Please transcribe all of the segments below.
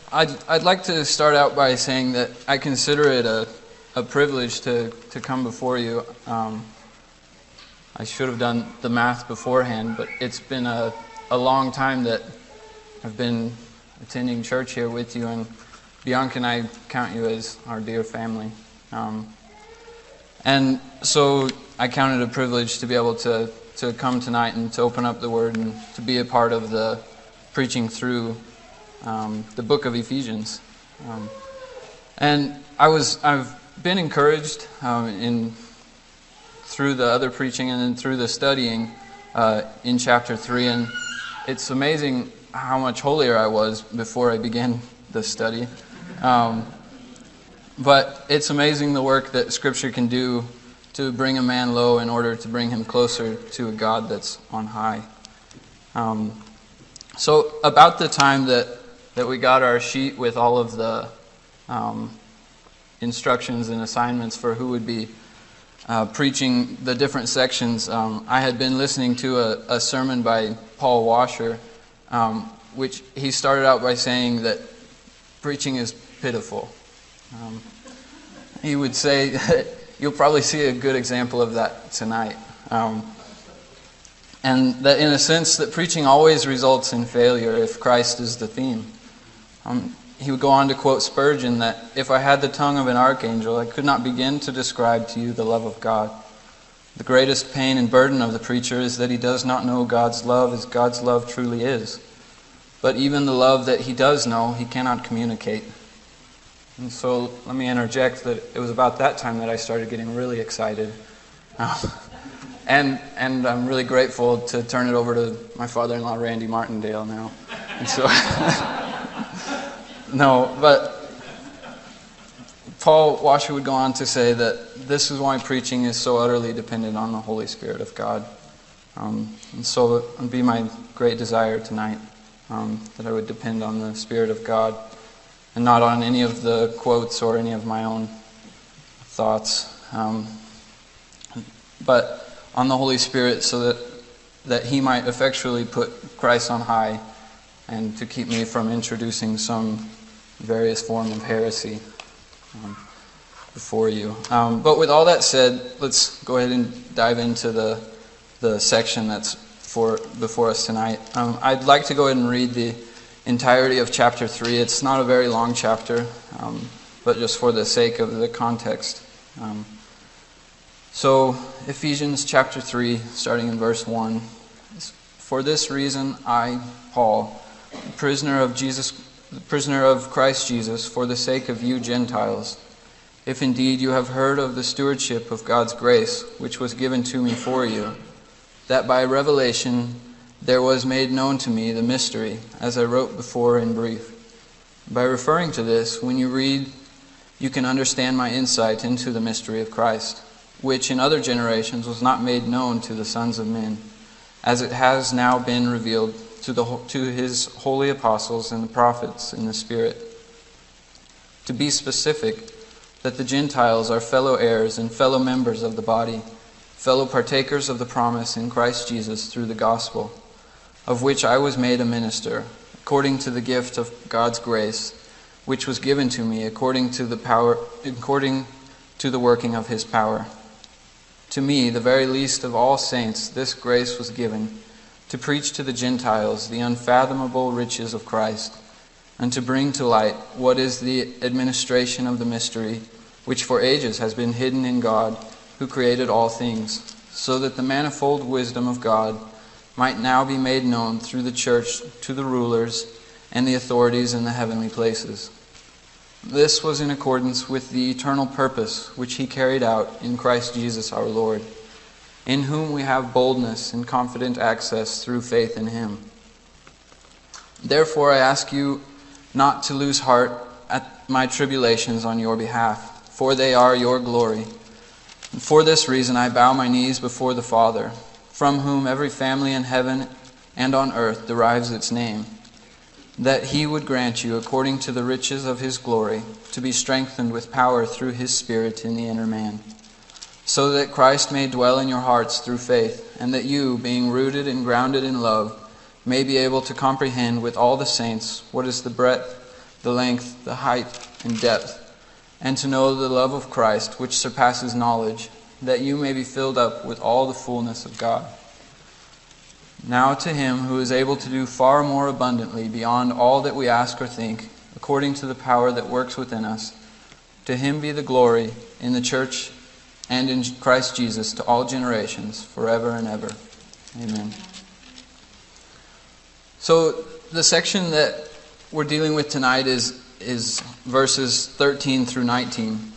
I'd like to start out by saying that I consider it a privilege to come before you. I should have done the math beforehand, but it's been a long time that I've been attending church here with you, and Bianca and I count you as our dear family. And so I count it a privilege to be able to come tonight and to open up the Word and to be a part of the preaching through the book of Ephesians. And I've been encouraged through the other preaching and then through the studying in chapter 3, and it's amazing how much holier I was before I began the study. But it's amazing the work that Scripture can do to bring a man low in order to bring him closer to a God that's on high. So about the time that we got our sheet with all of the instructions and assignments for who would be preaching the different sections, I had been listening to a sermon by Paul Washer, which he started out by saying that preaching is pitiful. He would say that you'll probably see a good example of that tonight. And that in a sense that preaching always results in failure if Christ is the theme. He would go on to quote Spurgeon that, "If I had the tongue of an archangel, I could not begin to describe to you the love of God. The greatest pain and burden of the preacher is that he does not know God's love as God's love truly is. But even the love that he does know, he cannot communicate." And so let me interject that it was about that time that I started getting really excited. And I'm really grateful to turn it over to my father-in-law, Randy Martindale, now. And so, no, but Paul Washer would go on to say that this is why preaching is so utterly dependent on the Holy Spirit of God. And so it would be my great desire tonight that I would depend on the Spirit of God and not on any of the quotes or any of my own thoughts, but on the Holy Spirit, so that He might effectually put Christ on high and to keep me from introducing some various form of heresy before you. But with all that said, let's go ahead and dive into the section that's before us tonight. I'd like to go ahead and read the entirety of chapter 3. It's not a very long chapter, but just for the sake of the context. So, Ephesians chapter 3, starting in verse 1. "For this reason I, Paul, the prisoner of Christ Jesus, for the sake of you Gentiles, if indeed you have heard of the stewardship of God's grace, which was given to me for you, that by revelation there was made known to me the mystery, as I wrote before in brief. By referring to this, when you read, you can understand my insight into the mystery of Christ, which in other generations was not made known to the sons of men, as it has now been revealed to his holy apostles and the prophets in the Spirit. To be specific, that the Gentiles are fellow heirs and fellow members of the body, fellow partakers of the promise in Christ Jesus through the gospel, of which I was made a minister, according to the gift of God's grace, which was given to me according to the working of His power. To me, the very least of all saints, this grace was given, to preach to the Gentiles the unfathomable riches of Christ, and to bring to light what is the administration of the mystery, which for ages has been hidden in God, who created all things, so that the manifold wisdom of God might now be made known through the church to the rulers and the authorities in the heavenly places. This was in accordance with the eternal purpose which He carried out in Christ Jesus our Lord, in whom we have boldness and confident access through faith in Him. Therefore I ask you not to lose heart at my tribulations on your behalf, for they are your glory. And for this reason I bow my knees before the Father, from whom every family in heaven and on earth derives its name, that He would grant you, according to the riches of His glory, to be strengthened with power through His Spirit in the inner man, so that Christ may dwell in your hearts through faith, and that you, being rooted and grounded in love, may be able to comprehend with all the saints what is the breadth the length, the height, and depth, and to know the love of Christ, which surpasses knowledge, that you may be filled up with all the fullness of God. Now to him who is able to do far more abundantly beyond all that we ask or think, according to the power that works within us, to him be the glory in the church and in Christ Jesus to all generations, forever and ever. Amen. So the section that we're dealing with tonight is verses 13 through 19.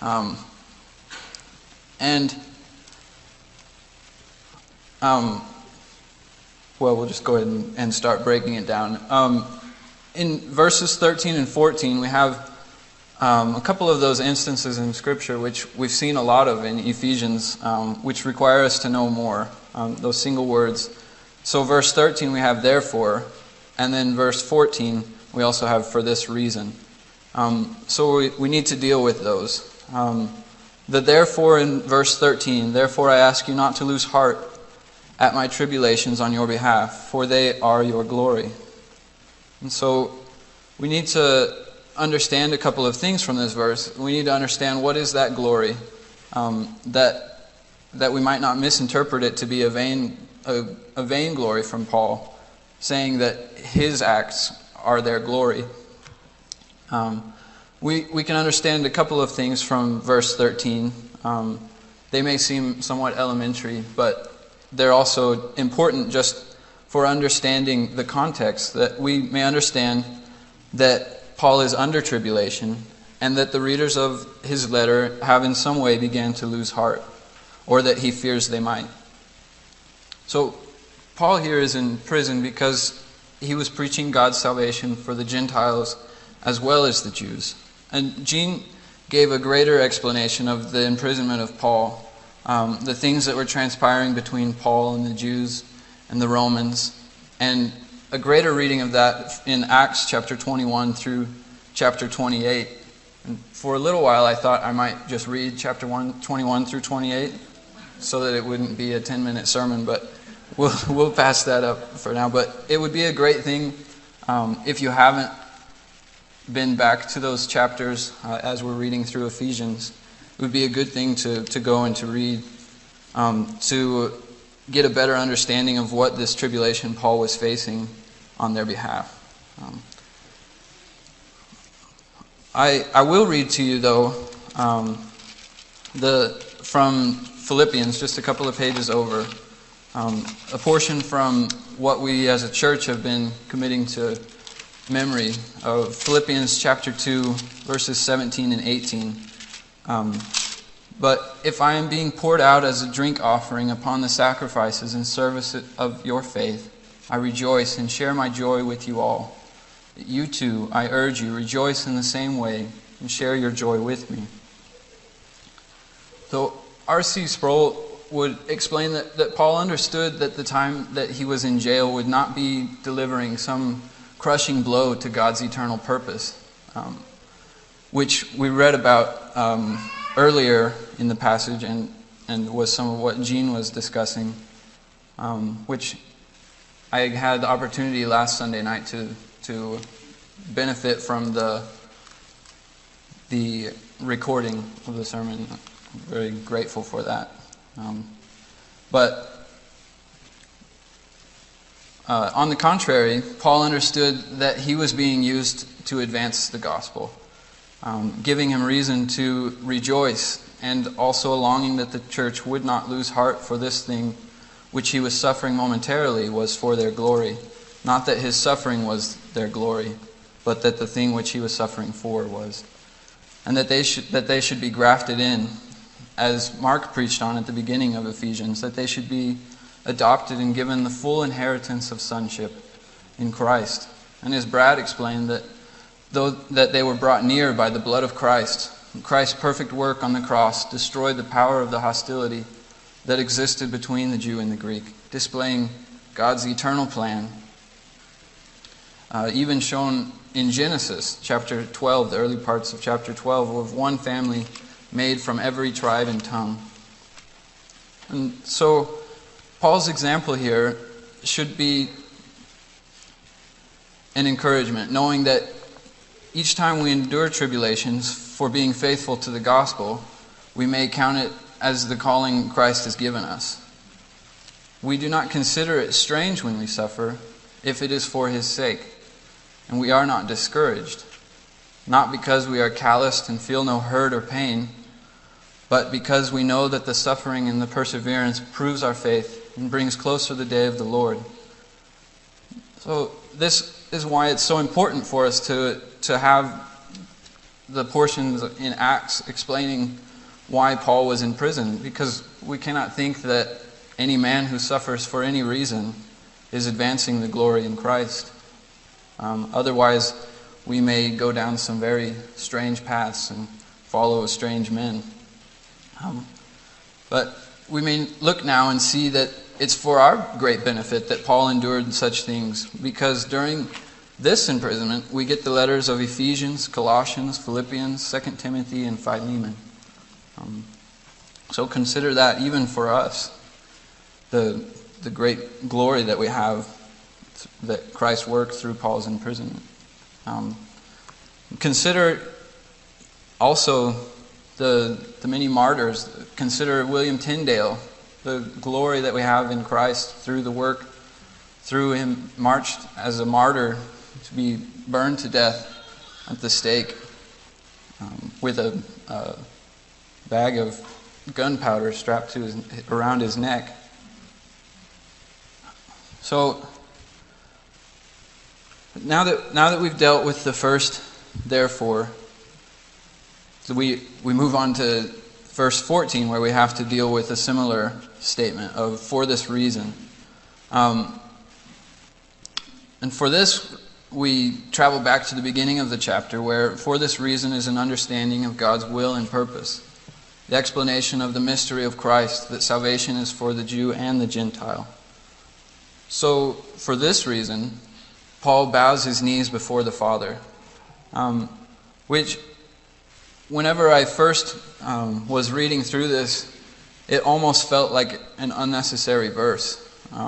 We'll just go ahead and start breaking it down. In verses 13 and 14, we have a couple of those instances in Scripture which we've seen a lot of in Ephesians, which require us to know more, those single words. So verse 13 we have therefore, and then verse 14 we also have for this reason. So we need to deal with those. The therefore in verse 13, therefore I ask you not to lose heart at my tribulations on your behalf, for they are your glory. And so we need to understand a couple of things from this verse. We need to understand what is that glory, that we might not misinterpret it to be a vain glory from Paul, saying that his acts are their glory. We can understand a couple of things from verse 13. They may seem somewhat elementary, but they're also important just for understanding the context, that we may understand that Paul is under tribulation and that the readers of his letter have in some way began to lose heart, or that he fears they might. So Paul here is in prison because he was preaching God's salvation for the Gentiles as well as the Jews. And Gene gave a greater explanation of the imprisonment of Paul, the things that were transpiring between Paul and the Jews and the Romans, and a greater reading of that in Acts chapter 21 through chapter 28. And for a little while I thought I might just read chapter 21 through 28 so that it wouldn't be a 10-minute sermon, but we'll pass that up for now. But it would be a great thing if you haven't been back to those chapters as we're reading through Ephesians. It would be a good thing to go and to read, to get a better understanding of what this tribulation Paul was facing on their behalf. I will read to you, though, from Philippians, just a couple of pages over, a portion from what we as a church have been committing to memory of Philippians chapter 2, verses 17 and 18. But if I am being poured out as a drink offering upon the sacrifices and service of your faith, I rejoice and share my joy with you all. You too, I urge you, rejoice in the same way and share your joy with me. So R.C. Sproul would explain that Paul understood that the time that he was in jail would not be delivering some crushing blow to God's eternal purpose, which we read about earlier in the passage and was some of what Gene was discussing, which I had the opportunity last Sunday night to benefit from the recording of the sermon. I'm very grateful for that. But on the contrary, Paul understood that he was being used to advance the gospel, giving him reason to rejoice, and also a longing that the church would not lose heart, for this thing which he was suffering momentarily was for their glory. Not that his suffering was their glory, but that the thing which he was suffering for was. And that they should be grafted in, as Mark preached on at the beginning of Ephesians, that they should be adopted and given the full inheritance of sonship in Christ. And as Brad explained, that they were brought near by the blood of Christ. Christ's perfect work on the cross destroyed the power of the hostility that existed between the Jew and the Greek, displaying God's eternal plan, even shown in Genesis chapter 12, the early parts of chapter 12, of one family made from every tribe and tongue. And so Paul's example here should be an encouragement, knowing that each time we endure tribulations for being faithful to the gospel, we may count it as the calling Christ has given us. We do not consider it strange when we suffer, if it is for his sake, and we are not discouraged, not because we are calloused and feel no hurt or pain, but because we know that the suffering and the perseverance proves our faith and brings closer the day of the Lord. So this is why it's so important for us to have the portions in Acts explaining why Paul was in prison, because we cannot think that any man who suffers for any reason is advancing the glory in Christ. Otherwise, we may go down some very strange paths and follow strange men. But we may look now and see that it's for our great benefit that Paul endured such things, because during this imprisonment we get the letters of Ephesians, Colossians, Philippians, 2 Timothy, and Philemon. So consider that even for us, the great glory that we have, that Christ worked through Paul's imprisonment. Consider also the many martyrs. Consider William Tyndale, the glory that we have in Christ through the work, through him marched as a martyr to be burned to death at the stake with a bag of gunpowder strapped to around his neck. So now that we've dealt with the first therefore, we move on to verse 14, where we have to deal with a similar statement of for this reason. And for this, we travel back to the beginning of the chapter, where for this reason is an understanding of God's will and purpose, the explanation of the mystery of Christ, that salvation is for the Jew and the Gentile. So, for this reason, Paul bows his knees before the Father, which, whenever I first was reading through this, it almost felt like an unnecessary verse,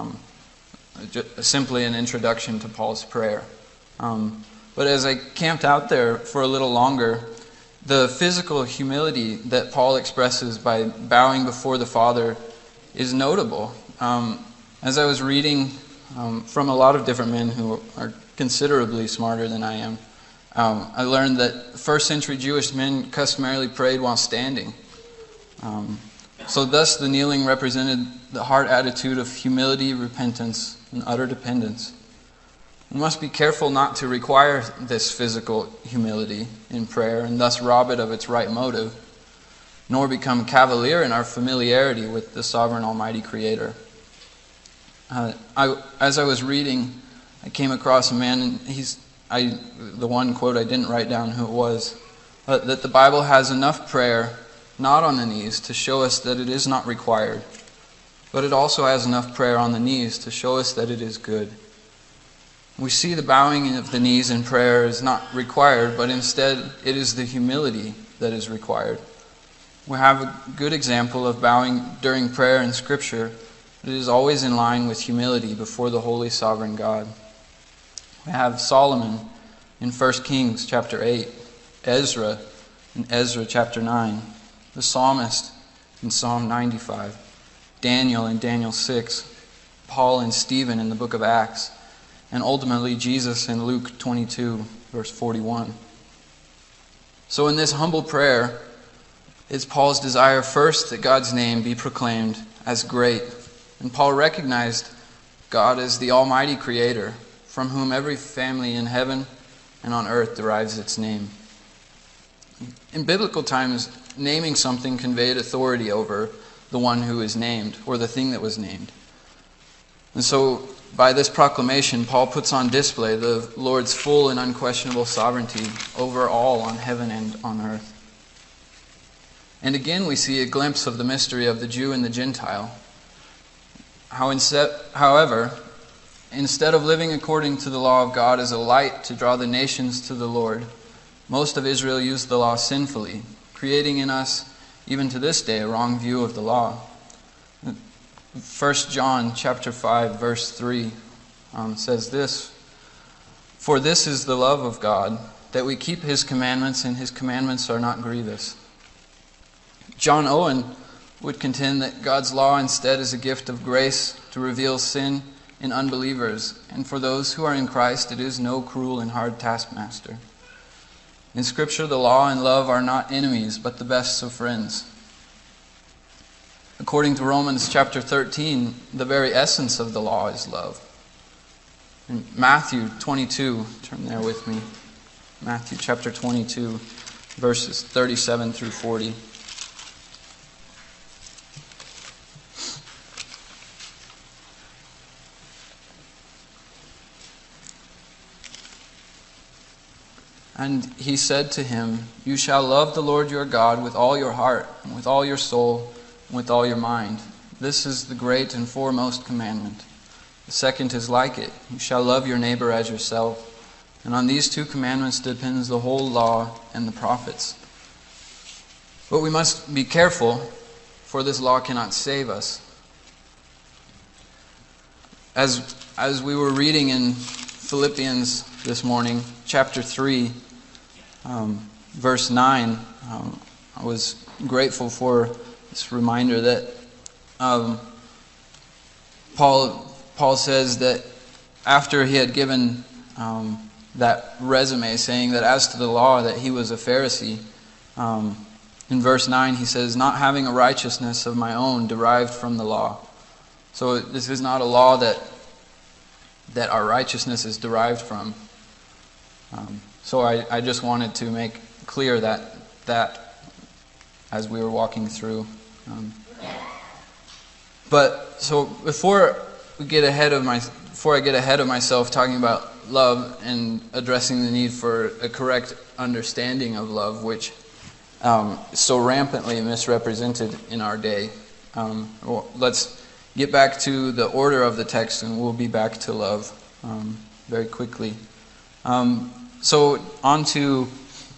simply an introduction to Paul's prayer. But as I camped out there for a little longer, the physical humility that Paul expresses by bowing before the Father is notable. As I was reading from a lot of different men who are considerably smarter than I am, I learned that first century Jewish men customarily prayed while standing. So thus the kneeling represented the heart attitude of humility, repentance, and utter dependence. We must be careful not to require this physical humility in prayer and thus rob it of its right motive, nor become cavalier in our familiarity with the sovereign Almighty Creator. As I was reading, I came across a man, and the one quote I didn't write down who it was, that the Bible has enough prayer not on the knees to show us that it is not required, but it also has enough prayer on the knees to show us that it is good. We see the bowing of the knees in prayer is not required, but instead it is the humility that is required. We have a good example of bowing during prayer in Scripture. It is always in line with humility before the holy sovereign God. We have Solomon in 1 Kings chapter 8, Ezra in Ezra chapter 9, the psalmist in Psalm 95, Daniel in Daniel 6, Paul and Stephen in the book of Acts, and ultimately Jesus in Luke 22, verse 41. So in this humble prayer, it's Paul's desire first that God's name be proclaimed as great. And Paul recognized God as the Almighty Creator, from whom every family in heaven and on earth derives its name. In biblical times, naming something conveyed authority over the one who is named, or the thing that was named. And so, by this proclamation, Paul puts on display the Lord's full and unquestionable sovereignty over all on heaven and on earth. And again we see a glimpse of the mystery of the Jew and the Gentile. However, instead of living according to the law of God as a light to draw the nations to the Lord, most of Israel used the law sinfully, creating in us, even to this day, a wrong view of the law. 1 John chapter 5, verse 3 says this, "For this is the love of God, that we keep his commandments, and his commandments are not grievous. John Owen would contend that God's law instead is a gift of grace to reveal sin in unbelievers, and for those who are in Christ it is no cruel and hard taskmaster. In Scripture, the law and love are not enemies, but the best of friends. According to Romans chapter 13, the very essence of the law is love. In Matthew 22, turn there with me. Matthew chapter 22, verses 37 through 40. And he said to him, "You shall love the Lord your God with all your heart, and with all your soul, and with all your mind. This is the great and foremost commandment. The second is like it. You shall love your neighbor as yourself. And on these two commandments depends the whole law and the prophets." But we must be careful, for this law cannot save us. As we were reading in Philippians this morning, chapter 3, verse 9, I was grateful for this reminder that Paul says that after he had given that resume saying that as to the law that he was a Pharisee, in verse 9 he says, "Not having a righteousness of my own derived from the law." So this is not a law that our righteousness is derived from. So I just wanted to make clear that as we were walking through. But so before I get ahead of myself talking about love and addressing the need for a correct understanding of love, which is so rampantly misrepresented in our day, let's get back to the order of the text, and we'll be back to love very quickly. So on to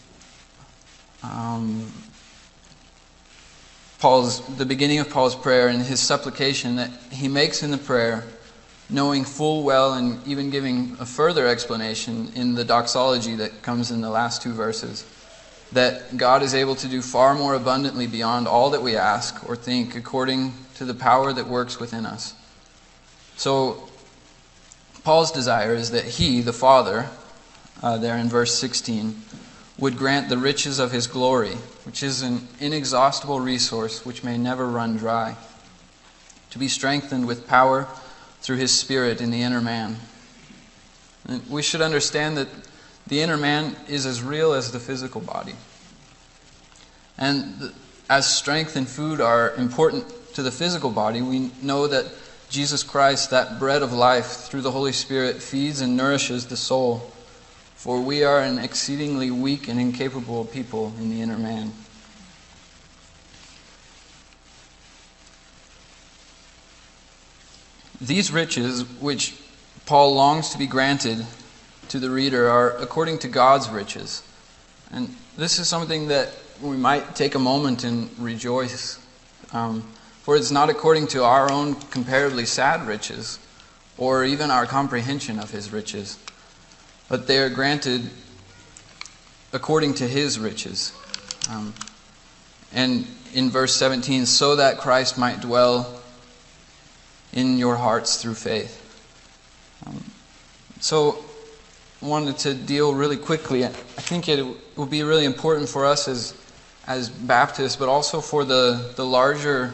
the beginning of Paul's prayer and his supplication that he makes in the prayer, knowing full well and even giving a further explanation in the doxology that comes in the last two verses, that God is able to do far more abundantly beyond all that we ask or think, according to the power that works within us. So Paul's desire is that he, the Father, there in verse 16, would grant the riches of his glory, which is an inexhaustible resource which may never run dry, to be strengthened with power through his Spirit in the inner man. And we should understand that the inner man is as real as the physical body. And as strength and food are important to the physical body, we know that Jesus Christ, that bread of life, through the Holy Spirit, feeds and nourishes the soul. For we are an exceedingly weak and incapable people in the inner man. These riches, which Paul longs to be granted to the reader, are according to God's riches. And this is something that we might take a moment and rejoice. For it's not according to our own comparatively sad riches, or even our comprehension of his riches, but they are granted according to his riches. And in verse 17, so that Christ might dwell in your hearts through faith. So I wanted to deal really quickly. I think it will be really important for us as Baptists, but also for the larger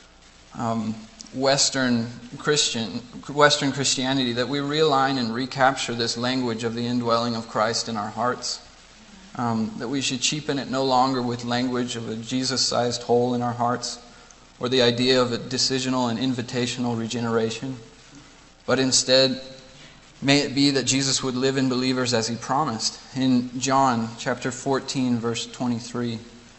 Western Christianity, that we realign and recapture this language of the indwelling of Christ in our hearts. That we should cheapen it no longer with language of a Jesus-sized hole in our hearts, or the idea of a decisional and invitational regeneration. But instead, may it be that Jesus would live in believers as he promised. In John chapter 14, verse 23.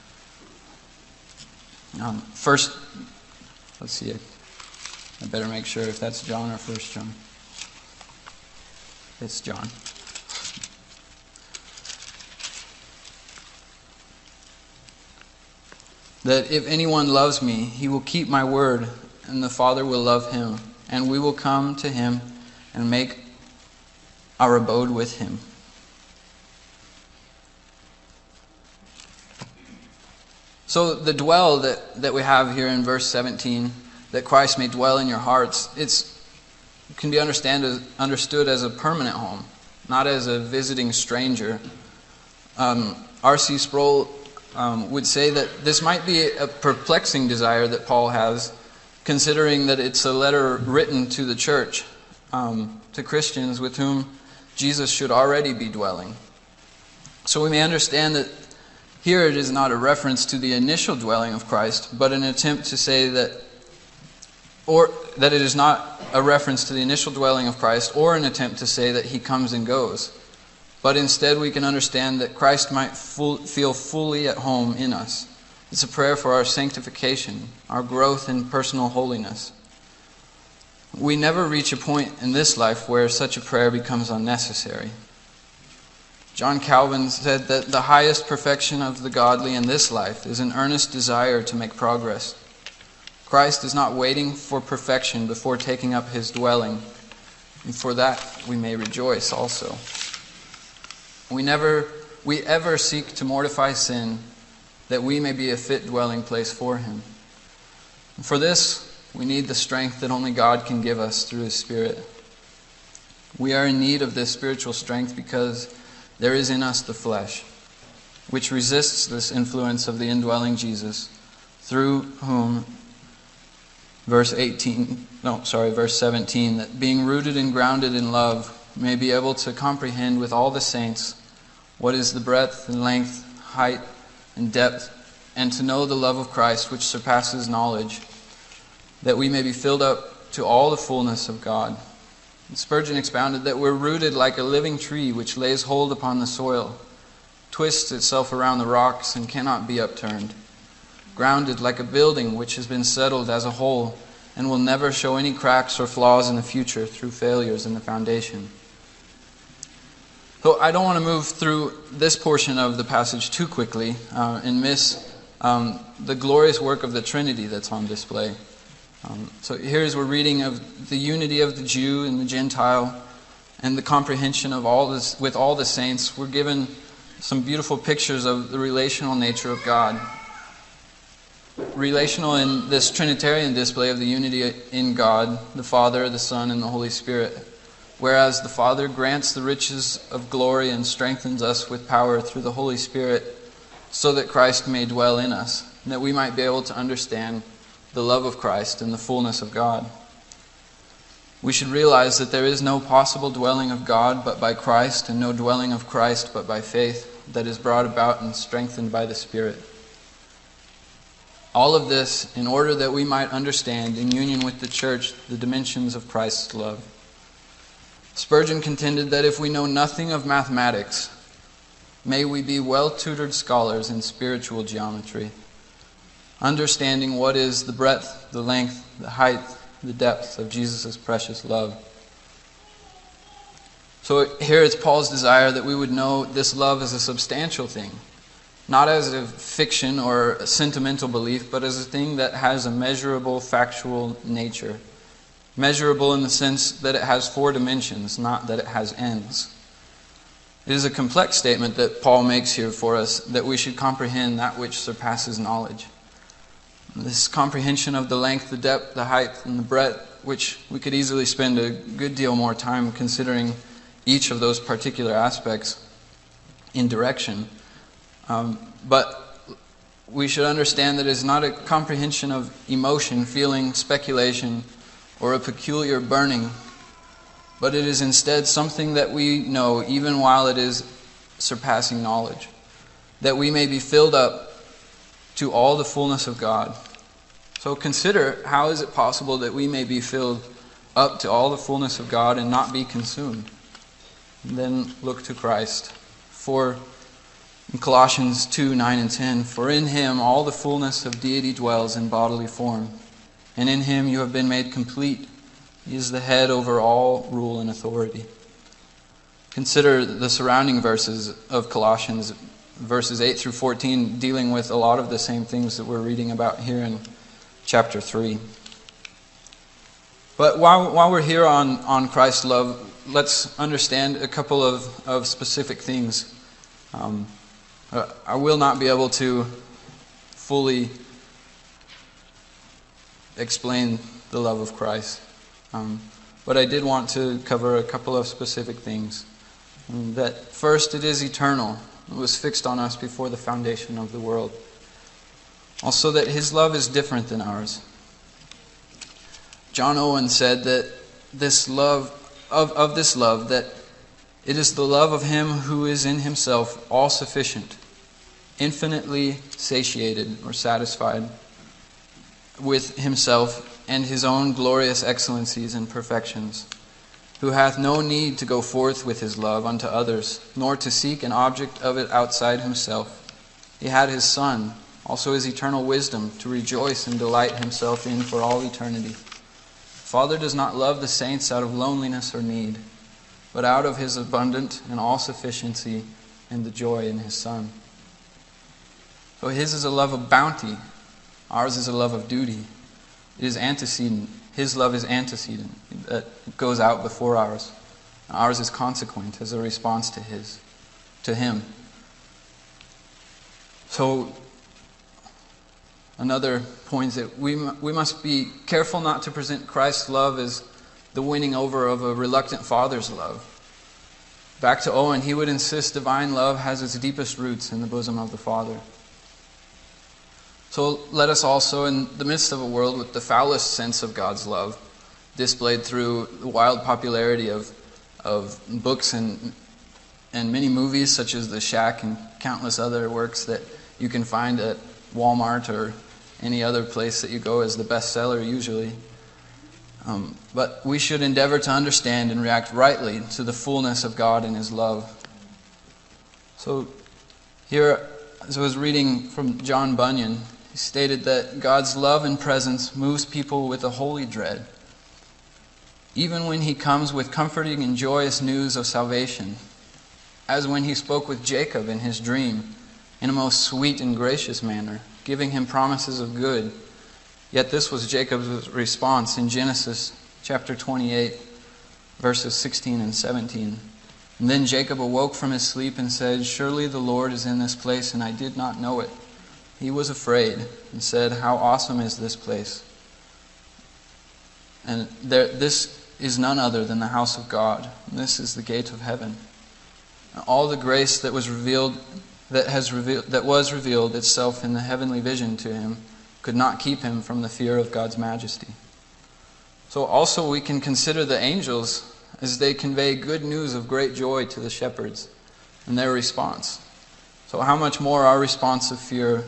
First, let's see. I better make sure if that's John or 1 John. It's John. That if anyone loves me, he will keep my word, and the Father will love him, and we will come to him and make our abode with him. So the dwell that we have here in verse 17, that Christ may dwell in your hearts, it can be understood as a permanent home, not as a visiting stranger. R.C. Sproul would say that this might be a perplexing desire that Paul has, considering that it's a letter written to the church, to Christians with whom Jesus should already be dwelling. So we may understand that here it is not a reference to the initial dwelling of Christ, but an attempt to say that it is not a reference to the initial dwelling of Christ, or an attempt to say that he comes and goes. But instead we can understand that Christ might feel fully at home in us. It's a prayer for our sanctification, our growth in personal holiness. We never reach a point in this life where such a prayer becomes unnecessary. John Calvin said that the highest perfection of the godly in this life is an earnest desire to make progress. Christ is not waiting for perfection before taking up his dwelling, and for that we may rejoice also. We ever seek to mortify sin, that we may be a fit dwelling place for him. And for this, we need the strength that only God can give us through his Spirit. We are in need of this spiritual strength because there is in us the flesh, which resists this influence of the indwelling Jesus, through whom, verse 17, that being rooted and grounded in love, may be able to comprehend with all the saints what is the breadth and length, height and depth, and to know the love of Christ which surpasses knowledge, that we may be filled up to all the fullness of God. And Spurgeon expounded that we're rooted like a living tree which lays hold upon the soil, twists itself around the rocks and cannot be upturned, grounded like a building which has been settled as a whole and will never show any cracks or flaws in the future through failures in the foundation. So I don't want to move through this portion of the passage too quickly and miss the glorious work of the Trinity that's on display. So here's we're reading of the unity of the Jew and the Gentile and the comprehension of all this with all the saints. We're given some beautiful pictures of the relational nature of God. Relational in this Trinitarian display of the unity in God, the Father, the Son, and the Holy Spirit. Whereas the Father grants the riches of glory and strengthens us with power through the Holy Spirit so that Christ may dwell in us, and that we might be able to understand the love of Christ and the fullness of God. We should realize that there is no possible dwelling of God but by Christ, and no dwelling of Christ but by faith that is brought about and strengthened by the Spirit. All of this in order that we might understand in union with the church the dimensions of Christ's love. Spurgeon contended that if we know nothing of mathematics, may we be well-tutored scholars in spiritual geometry, understanding what is the breadth, the length, the height, the depth of Jesus' precious love. So here it's Paul's desire that we would know this love as a substantial thing, not as a fiction or a sentimental belief, but as a thing that has a measurable, factual nature. Measurable in the sense that it has 4 dimensions, not that it has ends. It is a complex statement that Paul makes here for us, that we should comprehend that which surpasses knowledge. This comprehension of the length, the depth, the height, and the breadth, which we could easily spend a good deal more time considering each of those particular aspects in direction. But we should understand that it is not a comprehension of emotion, feeling, speculation, or a peculiar burning, but it is instead something that we know even while it is surpassing knowledge, that we may be filled up to all the fullness of God. So consider, how is it possible that we may be filled up to all the fullness of God and not be consumed? And then look to Christ. For in Colossians 2, 9 and 10, for in him all the fullness of deity dwells in bodily form, and in him you have been made complete. He is the head over all rule and authority. Consider the surrounding verses of Colossians, verses 8 through 14, dealing with a lot of the same things that we're reading about here in chapter 3. But while we're here on Christ's love, let's understand a couple of specific things. I will not be able to fully explain the love of Christ. But I did want to cover a couple of specific things. That first, it is eternal. It was fixed on us before the foundation of the world. Also, that His love is different than ours. John Owen said that this love, that it is the love of Him who is in Himself all-sufficient, infinitely satiated or satisfied with Himself and His own glorious excellencies and perfections, who hath no need to go forth with His love unto others, nor to seek an object of it outside Himself. He had His Son, also His eternal wisdom, to rejoice and delight Himself in for all eternity. The Father does not love the saints out of loneliness or need, but out of His abundant and all-sufficiency and the joy in His Son. So His is a love of bounty. Ours is a love of duty. It is antecedent. His love is antecedent. That goes out before ours. Ours is consequent as a response to Him. So, another point that we must be careful not to present Christ's love as the winning over of a reluctant father's love. Back to Owen, he would insist divine love has its deepest roots in the bosom of the Father. So let us also, in the midst of a world with the foulest sense of God's love, displayed through the wild popularity of books and many movies such as The Shack and countless other works that you can find at Walmart or any other place that you go as the bestseller usually. But we should endeavor to understand and react rightly to the fullness of God and His love. So here, as I was reading from John Bunyan, he stated that God's love and presence moves people with a holy dread. Even when He comes with comforting and joyous news of salvation, as when He spoke with Jacob in his dream in a most sweet and gracious manner, giving him promises of good. Yet this was Jacob's response in Genesis chapter 28, verses 16 and 17. And then Jacob awoke from his sleep and said, "Surely the Lord is in this place, and I did not know it." He was afraid and said, "How awesome is this place!" And this is none other than the house of God. And this is the gate of heaven. All the grace that was revealed itself in the heavenly vision to him could not keep him from the fear of God's majesty. So also we can consider the angels as they convey good news of great joy to the shepherds and their response. So how much more is our response of fear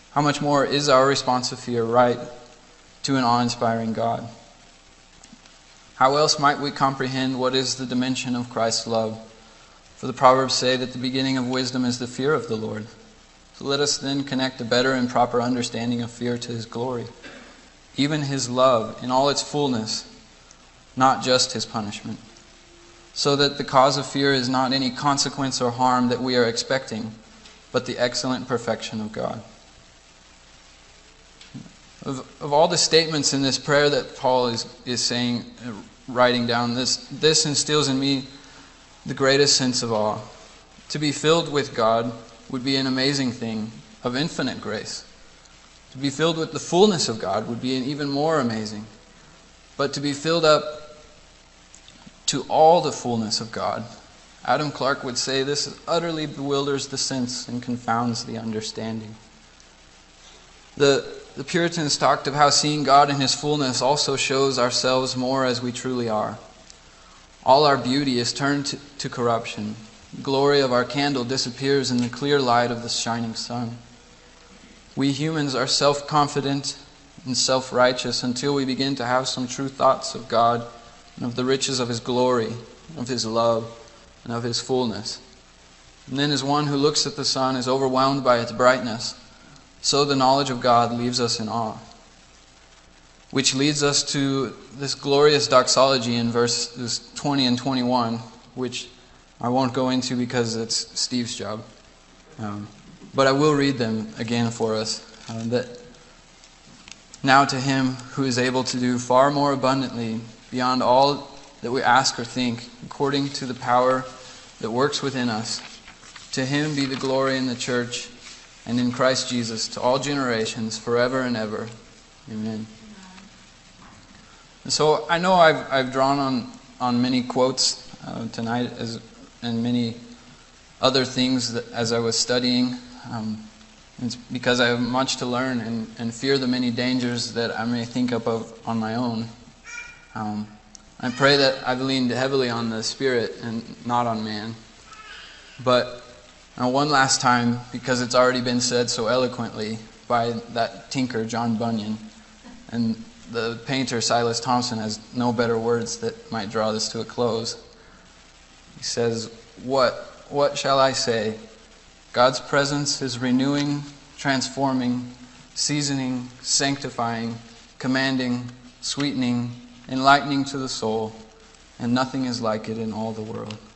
right to an awe-inspiring God? How else might we comprehend what is the dimension of Christ's love? For the Proverbs say that the beginning of wisdom is the fear of the Lord. So let us then connect a better and proper understanding of fear to His glory, even His love in all its fullness, not just His punishment, so that the cause of fear is not any consequence or harm that we are expecting, but the excellent perfection of God. Of all the statements in this prayer that Paul is saying, writing down, this instills in me the greatest sense of awe. To be filled with God would be an amazing thing of infinite grace. To be filled with the fullness of God would be an even more amazing. But to be filled up to all the fullness of God, Adam Clarke would say this utterly bewilders the sense and confounds the understanding. The Puritans talked of how seeing God in His fullness also shows ourselves more as we truly are. All our beauty is turned to corruption. The glory of our candle disappears in the clear light of the shining sun. We humans are self-confident and self-righteous until we begin to have some true thoughts of God and of the riches of His glory, of His love, and of His fullness. And then as one who looks at the sun is overwhelmed by its brightness, so the knowledge of God leaves us in awe. Which leads us to this glorious doxology in verses 20 and 21, which I won't go into because it's Steve's job. But I will read them again for us. That now to Him who is able to do far more abundantly beyond all that we ask or think, according to the power that works within us, to Him be the glory in the church and in Christ Jesus to all generations, forever and ever. Amen. And so I know I've drawn on many quotes tonight and many other things as I was studying. It's because I have much to learn and fear the many dangers that I may think up of on my own. I pray that I've leaned heavily on the Spirit and not on man. But one last time, because it's already been said so eloquently by that tinker, John Bunyan, and the painter, Silas Thompson, has no better words that might draw this to a close. He says, What shall I say? God's presence is renewing, transforming, seasoning, sanctifying, commanding, sweetening, enlightening to the soul, and nothing is like it in all the world.